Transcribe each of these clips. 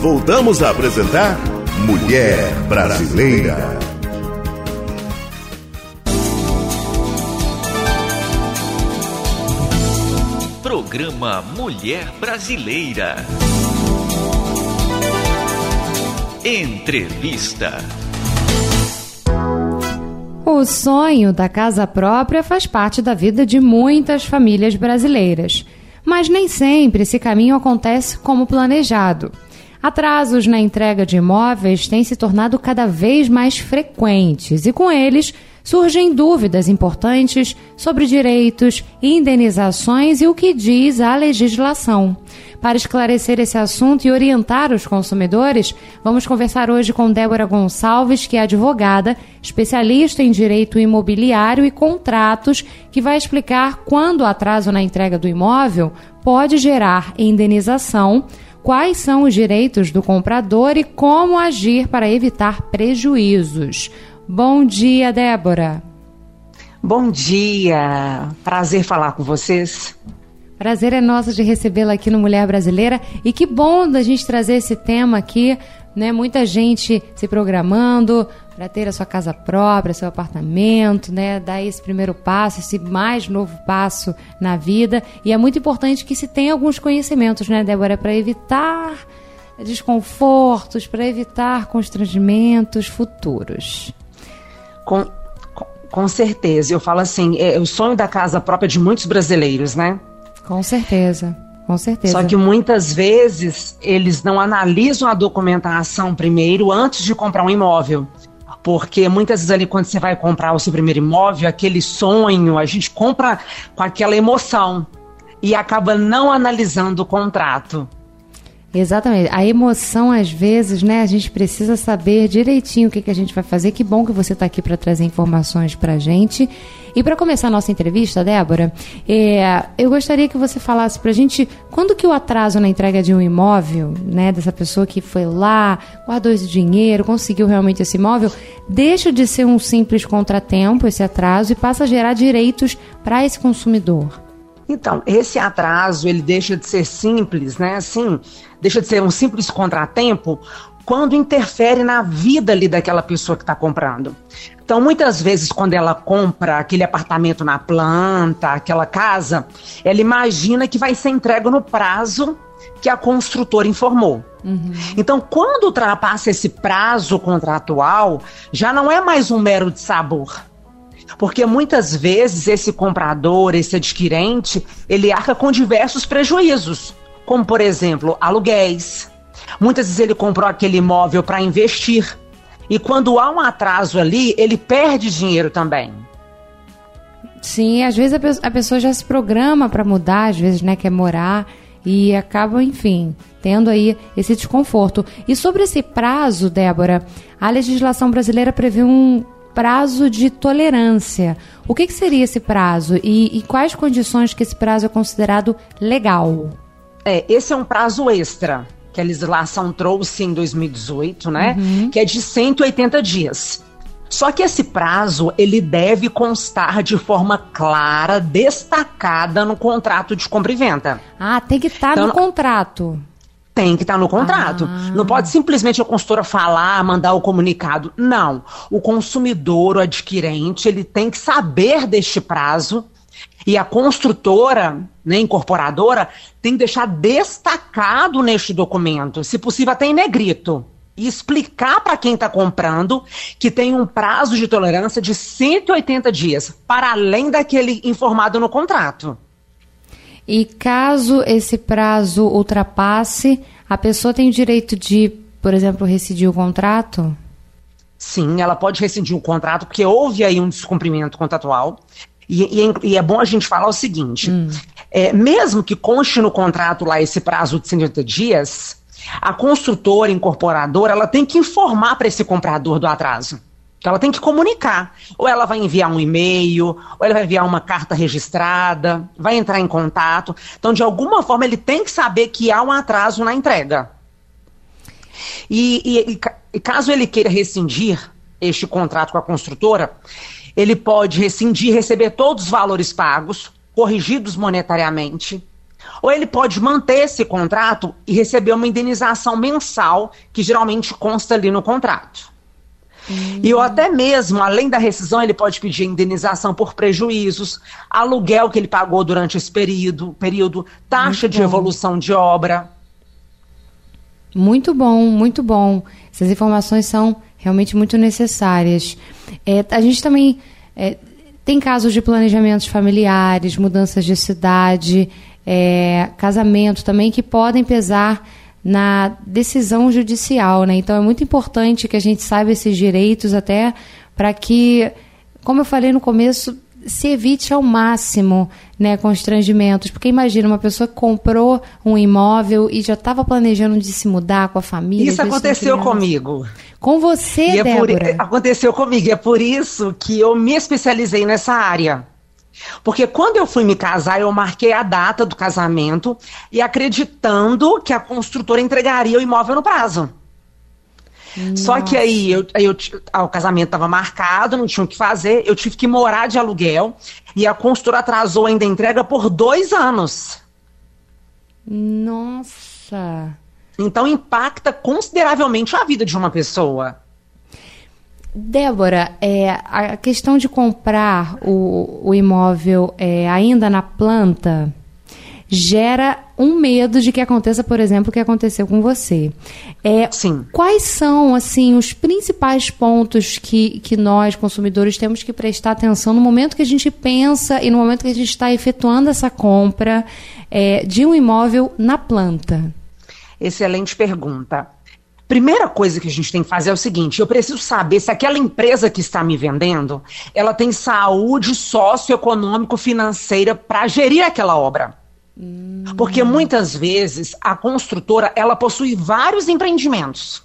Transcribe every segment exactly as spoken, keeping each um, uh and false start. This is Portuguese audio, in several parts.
voltamos a apresentar Mulher Brasileira. Programa Mulher Brasileira. Entrevista. O sonho da casa própria faz parte da vida de muitas famílias brasileiras, mas nem sempre esse caminho acontece como planejado. Atrasos na entrega de imóveis têm se tornado cada vez mais frequentes e, com eles, surgem dúvidas importantes sobre direitos, indenizações e o que diz a legislação. Para esclarecer esse assunto e orientar os consumidores, vamos conversar hoje com Débora Gonçalves, que é advogada, especialista em direito imobiliário e contratos, que vai explicar quando o atraso na entrega do imóvel pode gerar indenização, quais são os direitos do comprador e como agir para evitar prejuízos. Bom dia, Débora. Bom dia. Prazer falar com vocês. Prazer é nosso de recebê-la aqui no Mulher Brasileira. E que bom da gente trazer esse tema aqui, né? Muita gente se programando para ter a sua casa própria, seu apartamento, né? Dar esse primeiro passo, esse mais novo passo na vida. E é muito importante que se tenha alguns conhecimentos, né, Débora, para evitar desconfortos, para evitar constrangimentos futuros. Com, com, com certeza. Eu falo assim, é o sonho da casa própria de muitos brasileiros, né? Com certeza, com certeza. Só que muitas vezes eles não analisam a documentação primeiro antes de comprar um imóvel. Porque muitas vezes ali quando você vai comprar o seu primeiro imóvel, aquele sonho, a gente compra com aquela emoção e acaba não analisando o contrato. Exatamente. A emoção, às vezes, né, a gente precisa saber direitinho o que, que a gente vai fazer. Que bom que você está aqui para trazer informações para a gente. E para começar a nossa entrevista, Débora, é, eu gostaria que você falasse para a gente quando que o atraso na entrega de um imóvel, né, dessa pessoa que foi lá, guardou esse dinheiro, conseguiu realmente esse imóvel, deixa de ser um simples contratempo, esse atraso, e passa a gerar direitos para esse consumidor. Então, esse atraso, ele deixa de ser simples, né, assim, deixa de ser um simples contratempo quando interfere na vida ali daquela pessoa que está comprando. Então, muitas vezes, quando ela compra aquele apartamento na planta, aquela casa, ela imagina que vai ser entregue no prazo que a construtora informou. Uhum. Então, quando ultrapassa esse prazo contratual, já não é mais um mero dissabor. Porque muitas vezes esse comprador, esse adquirente, ele arca com diversos prejuízos, como, por exemplo, aluguéis. Muitas vezes ele comprou aquele imóvel para investir. E quando há um atraso ali, ele perde dinheiro também. Sim, às vezes a, pe- a pessoa já se programa para mudar, às vezes, né, quer morar e acaba, enfim, tendo aí esse desconforto. E sobre esse prazo, Débora, a legislação brasileira prevê um prazo de tolerância. O que, que seria esse prazo e, e quais condições que esse prazo é considerado legal? É, esse é um prazo extra que a legislação trouxe em dois mil e dezoito, né? Uhum. Que é de cento e oitenta dias. Só que esse prazo, ele deve constar de forma clara, destacada no contrato de compra e venda. Ah, tem que estar então, no contrato. Tem que estar no contrato. Ah. Não pode simplesmente a consultora falar, mandar o comunicado. Não. O consumidor, o adquirente, ele tem que saber deste prazo. E a construtora, né, incorporadora, tem que deixar destacado neste documento, se possível até em negrito, e explicar para quem está comprando que tem um prazo de tolerância de cento e oitenta dias, para além daquele informado no contrato. E caso esse prazo ultrapasse, a pessoa tem o direito de, por exemplo, rescindir o contrato? Sim, ela pode rescindir o contrato, porque houve aí um descumprimento contratual. E, e, e é bom a gente falar o seguinte, hum. é, mesmo que conste no contrato lá esse prazo de cento e oitenta dias, a construtora, incorporadora, ela tem que informar para esse comprador do atraso. Então ela tem que comunicar. Ou ela vai enviar um e-mail, ou ela vai enviar uma carta registrada, vai entrar em contato. Então, de alguma forma, ele tem que saber que há um atraso na entrega. E, e, e caso ele queira rescindir este contrato com a construtora, ele pode rescindir e receber todos os valores pagos, corrigidos monetariamente, Ou ele pode manter esse contrato e receber uma indenização mensal, que geralmente consta ali no contrato. Hum. E ou até mesmo, além da rescisão, ele pode pedir indenização por prejuízos, aluguel que ele pagou durante esse período, período taxa muito de bom. Evolução de obra. Muito bom, muito bom. Essas informações são realmente muito necessárias. É, a gente também é, tem casos de planejamentos familiares, mudanças de cidade, é, casamento também, que podem pesar na decisão judicial, né? Então é muito importante que a gente saiba esses direitos, até para que, como eu falei no começo, se evite ao máximo, né, constrangimentos. Porque imagina, uma pessoa que comprou um imóvel e já estava planejando de se mudar com a família. Isso aconteceu comigo. Com você, e Débora? É por, aconteceu comigo, é por isso que eu me especializei nessa área. Porque quando eu fui me casar, eu marquei a data do casamento e acreditando que a construtora entregaria o imóvel no prazo. Nossa. Só que aí, eu, eu, o casamento estava marcado, não tinha o que fazer, eu tive que morar de aluguel e a construtora atrasou ainda a entrega por dois anos. Nossa! Então impacta consideravelmente a vida de uma pessoa. Débora, é, a questão de comprar o, o imóvel é, ainda na planta gera um medo de que aconteça, por exemplo, o que aconteceu com você. É, Sim. Quais são, assim, os principais pontos que, que nós, consumidores, temos que prestar atenção no momento que a gente pensa e no momento que a gente está efetuando essa compra é, de um imóvel na planta? Excelente pergunta. Primeira coisa que a gente tem que fazer é o seguinte: eu preciso saber se aquela empresa que está me vendendo, ela tem saúde socioeconômico-financeira para gerir aquela obra. Hum. Porque muitas vezes a construtora, ela possui vários empreendimentos.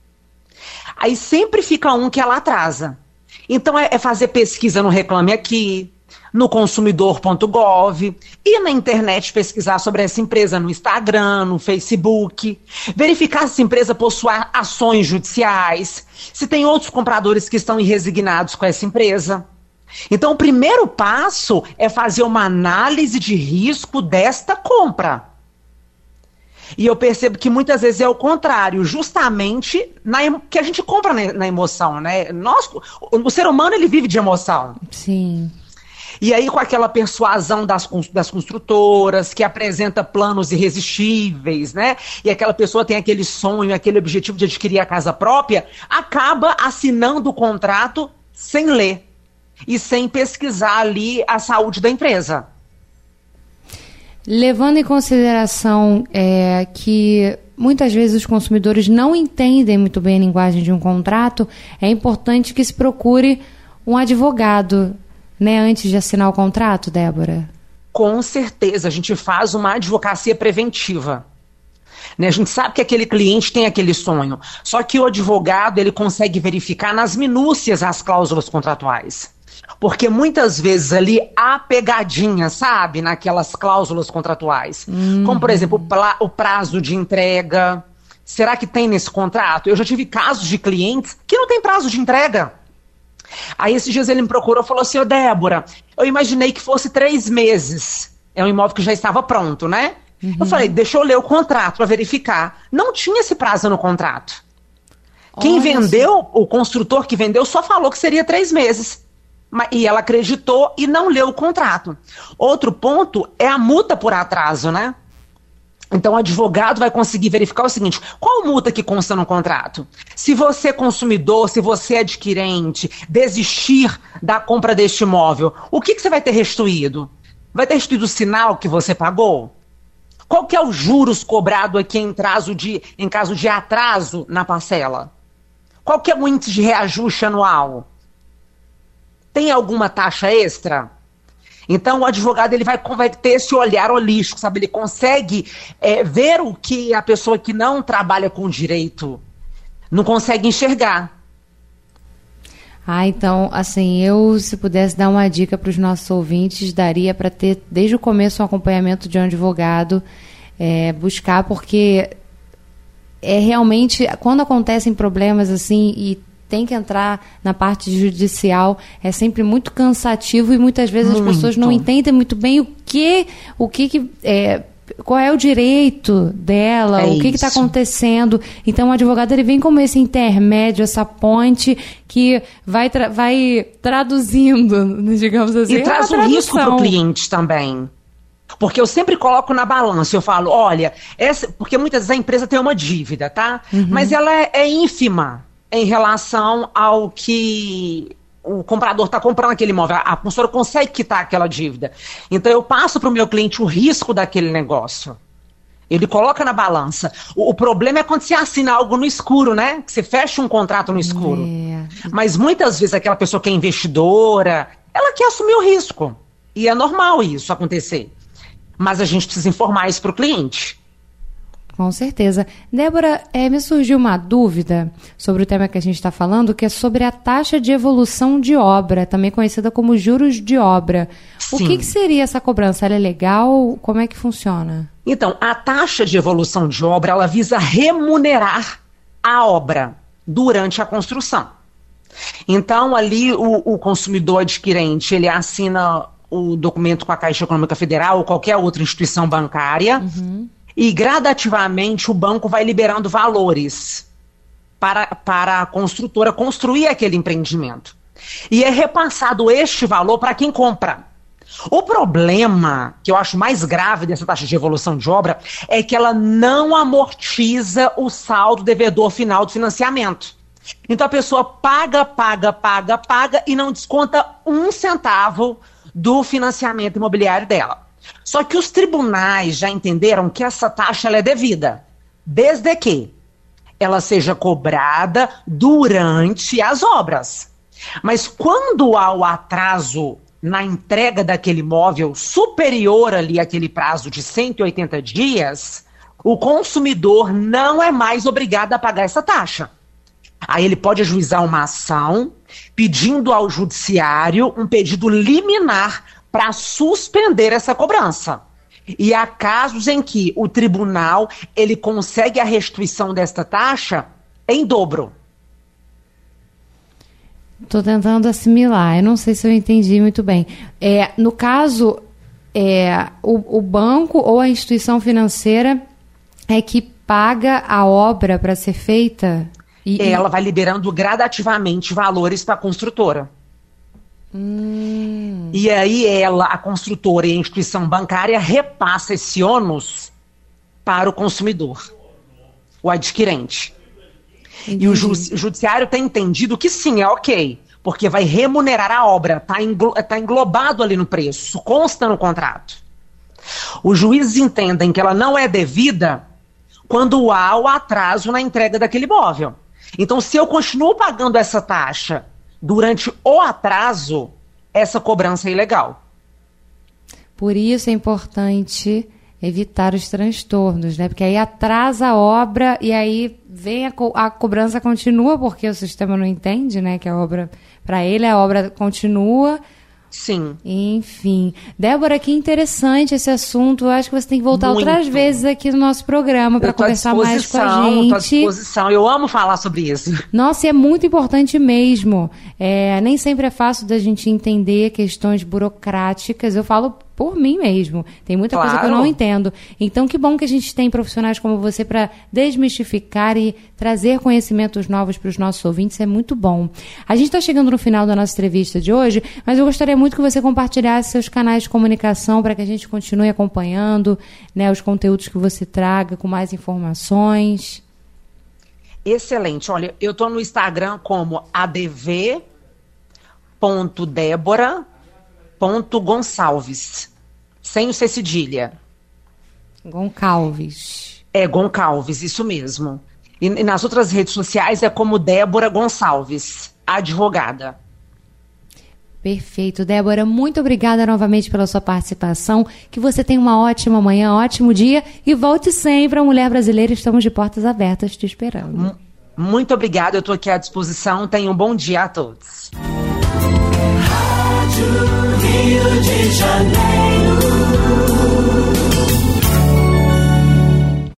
Aí sempre fica um que ela atrasa. Então é, é fazer pesquisa no Reclame Aqui, no consumidor ponto gov, e na internet pesquisar sobre essa empresa no Instagram, no Facebook, verificar se essa empresa possui ações judiciais, se tem outros compradores que estão irresignados com essa empresa. Então o primeiro passo é fazer uma análise de risco desta compra. E eu percebo que muitas vezes é o contrário, justamente na, que a gente compra na, na emoção, né? Nós, o, o ser humano, ele vive de emoção. Sim. E aí, com aquela persuasão das, das construtoras, que apresenta planos irresistíveis, né? E aquela pessoa tem aquele sonho, aquele objetivo de adquirir a casa própria, acaba assinando o contrato sem ler e sem pesquisar ali a saúde da empresa. Levando em consideração é, que muitas vezes os consumidores não entendem muito bem a linguagem de um contrato, é importante que se procure um advogado, né, antes de assinar o contrato, Débora? Com certeza, a gente faz uma advocacia preventiva. Né? A gente sabe que aquele cliente tem aquele sonho, só que o advogado, ele consegue verificar nas minúcias as cláusulas contratuais. Porque muitas vezes ali há pegadinha, sabe, naquelas cláusulas contratuais. Uhum. Como, por exemplo, o prazo de entrega. Será que tem nesse contrato? Eu já tive casos de clientes que não tem prazo de entrega. Aí esses dias ele me procurou e falou assim: ô Débora, eu imaginei que fosse três meses. É um imóvel que já estava pronto, né? Uhum. Eu falei, deixa eu ler o contrato para verificar. Não tinha esse prazo no contrato. Olha, quem vendeu, o construtor que vendeu, só falou que seria três meses. E ela acreditou e não leu o contrato. Outro ponto é a multa por atraso, né? Então o advogado vai conseguir verificar o seguinte: qual multa que consta no contrato? Se você, consumidor, se você, adquirente, desistir da compra deste imóvel, o que, que você vai ter restituído? Vai ter restituído o sinal que você pagou? Qual que é os juros cobrado aqui em caso de, em caso de atraso na parcela? Qual que é o índice de reajuste anual? Tem alguma taxa extra? Então o advogado, ele vai, vai ter esse olhar holístico, sabe? Ele consegue é, ver o que a pessoa que não trabalha com direito não consegue enxergar. Ah, então, assim, eu, se pudesse dar uma dica para os nossos ouvintes, daria para ter, desde o começo, um acompanhamento de um advogado, é, buscar, porque é realmente, quando acontecem problemas assim e tem que entrar na parte judicial, é sempre muito cansativo e muitas vezes muito. As pessoas não entendem muito bem o que, o que, que é, qual é o direito dela, é o que está acontecendo. Então, o advogado ele vem como esse intermédio, essa ponte que vai, tra- vai traduzindo, digamos assim. E traz um risco para o cliente também. Porque eu sempre coloco na balança, eu falo, olha, essa, porque muitas vezes a empresa tem uma dívida, tá? Uhum. Mas ela é, é ínfima em relação ao que o comprador está comprando aquele imóvel. A consultora consegue quitar aquela dívida. Então eu passo para o meu cliente o risco daquele negócio. Ele coloca na balança. O, o problema é quando você assina algo no escuro, né? Que você fecha um contrato no escuro. É. Mas muitas vezes aquela pessoa que é investidora, ela quer assumir o risco. E é normal isso acontecer. Mas a gente precisa informar isso para o cliente. Com certeza. Débora, é, me surgiu uma dúvida sobre o tema que a gente está falando, que é sobre a taxa de evolução de obra, também conhecida como juros de obra. Sim. O que, que seria essa cobrança? Ela é legal? Como é que funciona? Então, a taxa de evolução de obra, ela visa remunerar a obra durante a construção. Então, ali o, o consumidor adquirente, ele assina o documento com a Caixa Econômica Federal ou qualquer outra instituição bancária, uhum. e gradativamente o banco vai liberando valores para, para a construtora construir aquele empreendimento. E é repassado este valor para quem compra. O problema, que eu acho mais grave dessa taxa de evolução de obra, é que ela não amortiza o saldo devedor final do financiamento. Então a pessoa paga, paga, paga, paga e não desconta um centavo do financiamento imobiliário dela. Só que os tribunais já entenderam que essa taxa ela é devida, desde que ela seja cobrada durante as obras. Mas quando há o atraso na entrega daquele imóvel superior ali àquele prazo de cento e oitenta dias, o consumidor não é mais obrigado a pagar essa taxa. Aí ele pode ajuizar uma ação pedindo ao judiciário um pedido liminar para suspender essa cobrança. E há casos em que o tribunal ele consegue a restituição desta taxa em dobro. Estou tentando assimilar, eu não sei se eu entendi muito bem. É, no caso, é, o, o banco ou a instituição financeira é que paga a obra para ser feita? E, Ela vai liberando gradativamente valores para a construtora. Hum. E aí ela, a construtora e a instituição bancária repassa esse ônus para o consumidor, o adquirente. Entendi. E o ju- judiciário tem entendido que sim, é ok, porque vai remunerar a obra, está englo- tá englobado ali no preço, isso consta no contrato. Os juízes entendem que ela não é devida quando há o atraso na entrega daquele imóvel. Então, se eu continuo pagando essa taxa durante o atraso, essa cobrança é ilegal. Por isso é importante evitar os transtornos, né? Porque aí atrasa a obra e aí vem a, co- a cobrança continua, porque o sistema não entende, né? Que a obra, para ele, a obra continua. Sim. Enfim. Débora, que interessante esse assunto. Eu acho que você tem que voltar Muito. outras vezes aqui no nosso programa para conversar mais com a gente. Estou à disposição. Eu amo falar sobre isso. Nossa, e é muito importante mesmo. É, nem sempre é fácil da gente entender questões burocráticas. Eu falo por mim mesmo. Tem muita Claro. coisa que eu não entendo. Então, que bom que a gente tem profissionais como você para desmistificar e trazer conhecimentos novos para os nossos ouvintes. É muito bom. A gente está chegando no final da nossa entrevista de hoje, mas eu gostaria muito que você compartilhasse seus canais de comunicação para que a gente continue acompanhando, né, os conteúdos que você traga com mais informações. Excelente. Olha, eu estou no Instagram como adv ponto débora ponto gonçalves, sem o C cedilha. Goncalves. É, Goncalves, isso mesmo. E, e nas outras redes sociais é como Débora Gonçalves, advogada. Perfeito. Débora, muito obrigada novamente pela sua participação. Que você tenha uma ótima manhã, um ótimo dia e volte sempre à Mulher Brasileira. Estamos de portas abertas te esperando. M- muito obrigada, eu estou aqui à disposição. Tenham um bom dia a todos. Rio de Janeiro.